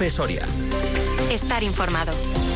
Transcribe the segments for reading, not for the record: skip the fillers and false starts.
COPE Soria. Estar informado.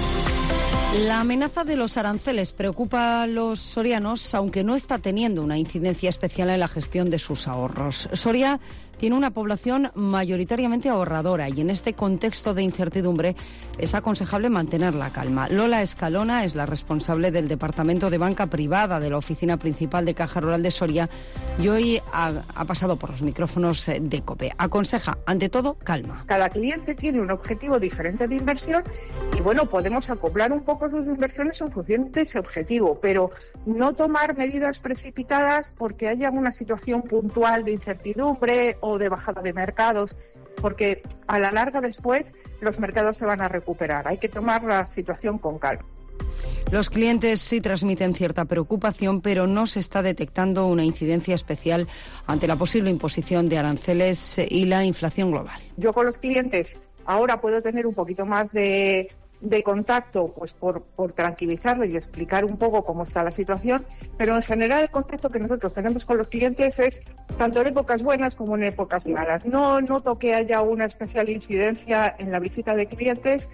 La amenaza de los aranceles preocupa a los sorianos, aunque no está teniendo una incidencia especial en la gestión de sus ahorros. Soria tiene una población mayoritariamente ahorradora y en este contexto de incertidumbre es aconsejable mantener la calma. Lola Escalona es la responsable del Departamento de Banca Privada de la Oficina Principal de Caja Rural de Soria y hoy ha pasado por los micrófonos de COPE. Aconseja, ante todo, calma. Cada cliente tiene un objetivo diferente de inversión y, bueno, podemos acoplar un poco sus inversiones en función de ese objetivo, pero no tomar medidas precipitadas porque haya una situación puntual de incertidumbre o de bajada de mercados, porque a la larga después los mercados se van a recuperar. Hay que tomar la situación con calma. Los clientes sí transmiten cierta preocupación, pero no se está detectando una incidencia especial ante la posible imposición de aranceles y la inflación global. Yo con los clientes ahora puedo tener un poquito más de contacto, pues por tranquilizarles y explicar un poco cómo está la situación, pero en general el contacto que nosotros tenemos con los clientes es tanto en épocas buenas como en épocas malas. No noto que haya una especial incidencia en la visita de clientes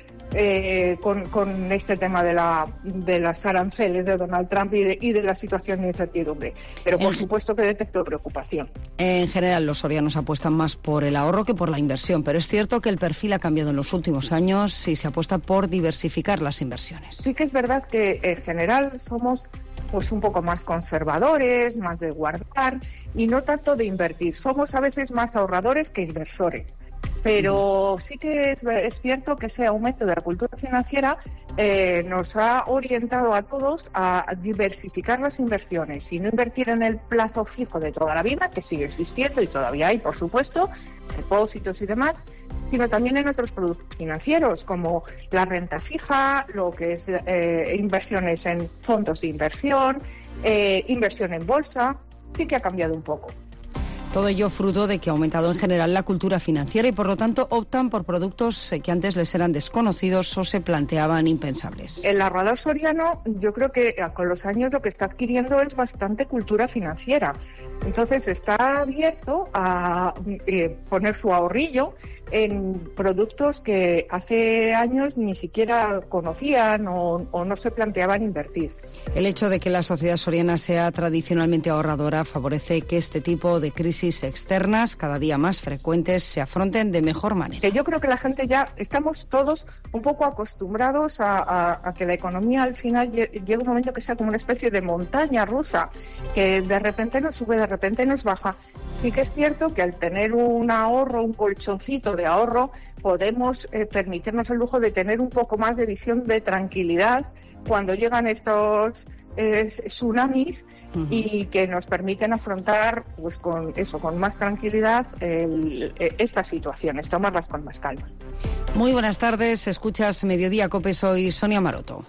con este tema de las aranceles de Donald Trump y de la situación de incertidumbre, pero por supuesto que detecto preocupación. En general los sorianos apuestan más por el ahorro que por la inversión, pero es cierto que el perfil ha cambiado en los últimos años y se apuesta por diversificar las inversiones. Sí que es verdad que en general somos pues un poco más conservadores, más de guardar y no tanto de invertir. Somos a veces más ahorradores que inversores. Pero sí que es cierto que ese aumento de la cultura financiera nos ha orientado a todos a diversificar las inversiones y no invertir en el plazo fijo de toda la vida, que sigue existiendo y todavía hay, por supuesto, depósitos y demás, sino también en otros productos financieros como la renta fija, lo que es inversiones en fondos de inversión, inversión en bolsa. Sí que ha cambiado un poco. Todo ello fruto de que ha aumentado en general la cultura financiera y por lo tanto optan por productos que antes les eran desconocidos o se planteaban impensables. El ahorrador soriano, yo creo que con los años lo que está adquiriendo es bastante cultura financiera. Entonces está abierto a poner su ahorrillo en productos que hace años ni siquiera conocían o no se planteaban invertir. El hecho de que la sociedad soriana sea tradicionalmente ahorradora favorece que este tipo de crisis externas, cada día más frecuentes, se afronten de mejor manera. Que yo creo que la gente ya estamos todos un poco acostumbrados a que la economía al final llegue un momento que sea como una especie de montaña rusa, que de repente nos sube, de repente nos baja. Sí que es cierto que al tener un ahorro, un colchoncito de ahorro, podemos permitirnos el lujo de tener un poco más de visión de tranquilidad cuando llegan estos tsunamis y que nos permiten afrontar pues con más tranquilidad estas situaciones, tomarlas con más calma. Muy buenas tardes, escuchas Mediodía COPE, soy Sonia Maroto.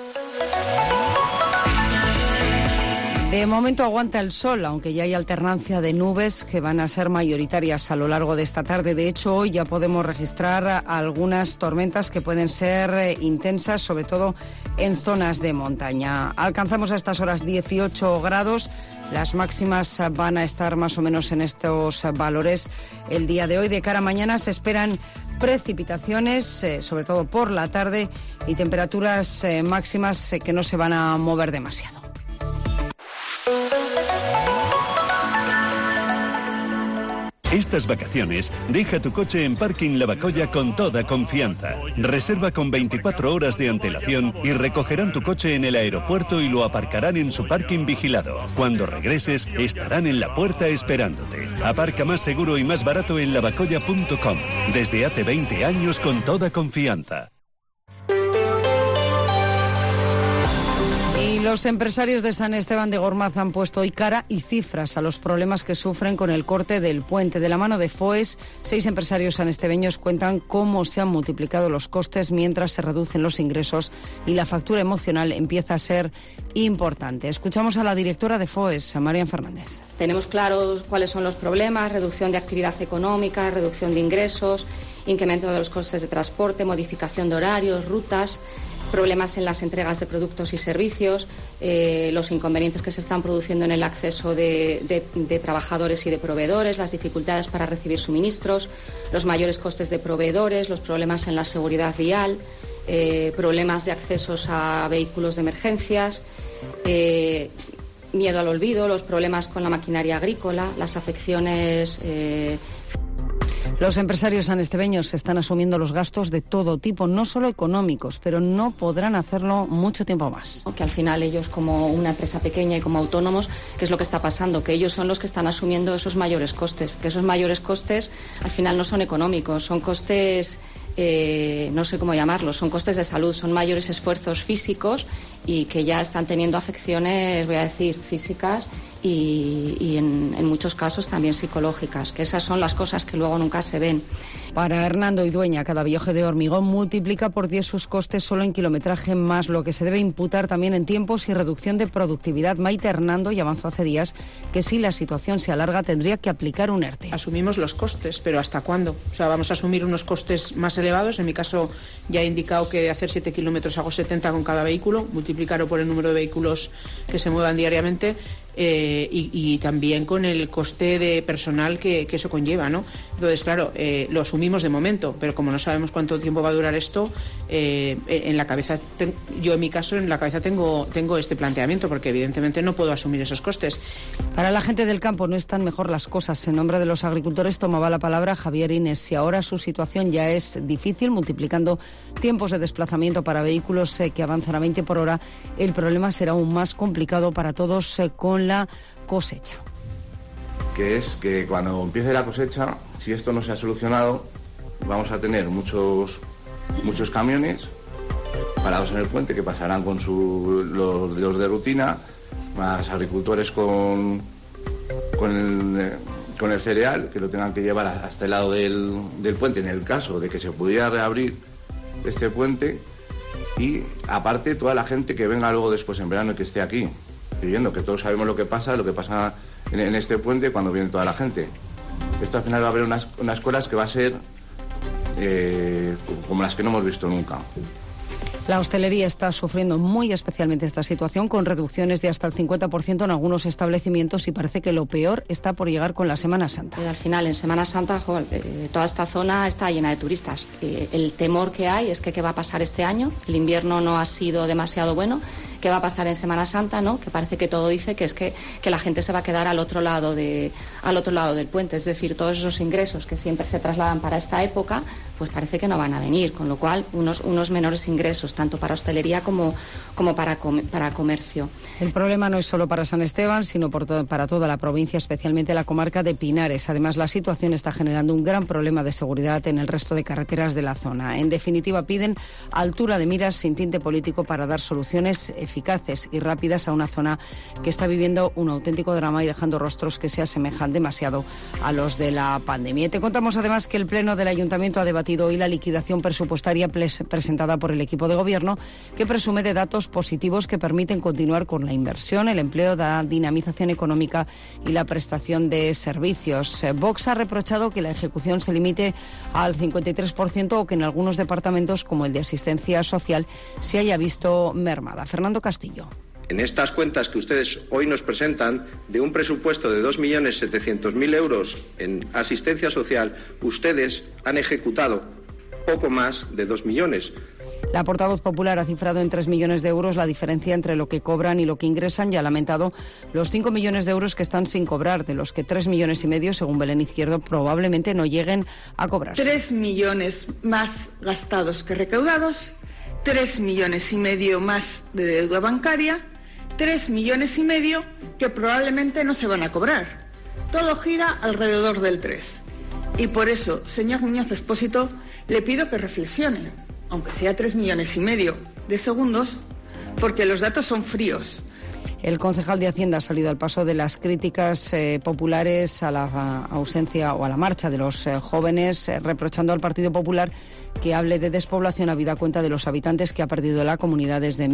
De momento aguanta el sol, aunque ya hay alternancia de nubes que van a ser mayoritarias a lo largo de esta tarde. De hecho, hoy ya podemos registrar algunas tormentas que pueden ser intensas, sobre todo en zonas de montaña. Alcanzamos a estas horas 18 grados. Las máximas van a estar más o menos en estos valores el día de hoy. De cara a mañana se esperan precipitaciones, sobre todo por la tarde, y temperaturas máximas que no se van a mover demasiado. Estas vacaciones, deja tu coche en Parking Lavacolla con toda confianza. Reserva con 24 horas de antelación y recogerán tu coche en el aeropuerto y lo aparcarán en su parking vigilado. Cuando regreses, estarán en la puerta esperándote. Aparca más seguro y más barato en lavacolla.com. Desde hace 20 años con toda confianza. Los empresarios de San Esteban de Gormaz han puesto hoy cara y cifras a los problemas que sufren con el corte del puente. De la mano de FOES, 6 empresarios sanestebeños cuentan cómo se han multiplicado los costes mientras se reducen los ingresos y la factura emocional empieza a ser importante. Escuchamos a la directora de FOES, a Marian Fernández. Tenemos claros cuáles son los problemas: reducción de actividad económica, reducción de ingresos, incremento de los costes de transporte, modificación de horarios, rutas. problemas en las entregas de productos y servicios, los inconvenientes que se están produciendo en el acceso de trabajadores y de proveedores, las dificultades para recibir suministros, los mayores costes de proveedores, los problemas en la seguridad vial, problemas de accesos a vehículos de emergencias, miedo al olvido, los problemas con la maquinaria agrícola, las afecciones. Los empresarios sanestebeños están asumiendo los gastos de todo tipo, no solo económicos, pero no podrán hacerlo mucho tiempo más. Que al final ellos, como una empresa pequeña y como autónomos, ¿qué es lo que está pasando? Que ellos son los que están asumiendo esos mayores costes, que esos mayores costes al final no son económicos, son costes, no sé cómo llamarlos, son costes de salud, son mayores esfuerzos físicos y que ya están teniendo afecciones, voy a decir, físicas y en muchos casos también psicológicas, que esas son las cosas que luego nunca se ven. Para Hernando Idueña, cada viaje de hormigón multiplica por 10 sus costes solo en kilometraje, más lo que se debe imputar también en tiempos y reducción de productividad. Maite Hernando ya avanzó hace días que si la situación se alarga tendría que aplicar un ERTE. Asumimos los costes, pero ¿hasta cuándo? O sea, vamos a asumir unos costes más elevados. En mi caso ya he indicado que de hacer 7 kilómetros hago 70 con cada vehículo, multiplicarlo por el número de vehículos que se muevan diariamente. Y también con el coste de personal que eso conlleva, ¿no? Entonces, claro, lo asumimos de momento, pero como no sabemos cuánto tiempo va a durar esto, en la cabeza, yo en mi caso, en la cabeza tengo este planteamiento, porque evidentemente no puedo asumir esos costes. Para la gente del campo no están mejor las cosas. En nombre de los agricultores tomaba la palabra Javier Inés. Si ahora su situación ya es difícil, multiplicando tiempos de desplazamiento para vehículos que avanzan a 20 por hora, el problema será aún más complicado para todos con la cosecha. Que es que cuando empiece la cosecha, si esto no se ha solucionado, vamos a tener muchos camiones parados en el puente que pasarán con los de rutina, más agricultores con el cereal, que lo tengan que llevar hasta el lado del puente en el caso de que se pudiera reabrir este puente, y aparte toda la gente que venga luego después en verano y que esté aquí viviendo, que todos sabemos lo que pasa en este puente cuando viene toda la gente. Esto al final va a haber unas colas que va a ser como las que no hemos visto nunca. La hostelería está sufriendo muy especialmente esta situación, con reducciones de hasta el 50% en algunos establecimientos, y parece que lo peor está por llegar con la Semana Santa. Al final, en Semana Santa, toda esta zona está llena de turistas. El temor que hay es que qué va a pasar este año. El invierno no ha sido demasiado bueno. ¿Qué va a pasar en Semana Santa, no? Que parece que todo dice que es que la gente se va a quedar al otro lado del puente. Es decir, todos esos ingresos que siempre se trasladan para esta época, pues parece que no van a venir. Con lo cual, unos menores ingresos, tanto para hostelería como para comercio. El problema no es solo para San Esteban, sino para toda la provincia, especialmente la comarca de Pinares. Además, la situación está generando un gran problema de seguridad en el resto de carreteras de la zona. En definitiva, piden altura de miras sin tinte político para dar soluciones eficaces y rápidas a una zona que está viviendo un auténtico drama y dejando rostros que se asemejan demasiado a los de la pandemia. Y te contamos además que el Pleno del Ayuntamiento ha debatido hoy la liquidación presupuestaria presentada por el equipo de gobierno, que presume de datos positivos que permiten continuar con la inversión, el empleo, la dinamización económica y la prestación de servicios. Vox ha reprochado que la ejecución se limite al 53% o que en algunos departamentos, como el de asistencia social, se haya visto mermada. Fernando Castillo. En estas cuentas que ustedes hoy nos presentan, de un presupuesto de 2.700.000 euros en asistencia social, ustedes han ejecutado poco más de 2 millones. La portavoz popular ha cifrado en 3 millones de euros la diferencia entre lo que cobran y lo que ingresan y ha lamentado los 5 millones de euros que están sin cobrar, de los que 3,5 millones, según Belén Izquierdo, probablemente no lleguen a cobrarse. 3 millones más gastados que recaudados, 3,5 millones más de deuda bancaria, 3,5 millones que probablemente no se van a cobrar. Todo gira alrededor del 3. Y por eso, señor Muñoz Expósito, le pido que reflexione, aunque sea 3,5 millones de segundos, porque los datos son fríos. El concejal de Hacienda ha salido al paso de las críticas populares a la ausencia o a la marcha de los jóvenes, reprochando al Partido Popular que hable de despoblación habida cuenta de los habitantes que ha perdido la comunidad desde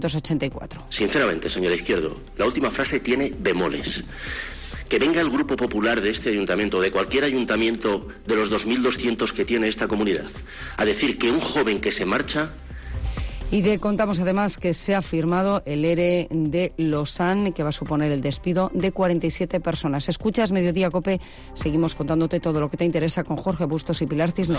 1984. Sinceramente, señor Izquierdo, la última frase tiene bemoles. Que venga el Grupo Popular de este ayuntamiento, de cualquier ayuntamiento de los 2.200 que tiene esta comunidad, a decir que un joven que se marcha... Y te contamos además que se ha firmado el ERE de Lausanne, que va a suponer el despido de 47 personas. Escuchas Mediodía COPE, seguimos contándote todo lo que te interesa con Jorge Bustos y Pilar Cisneros.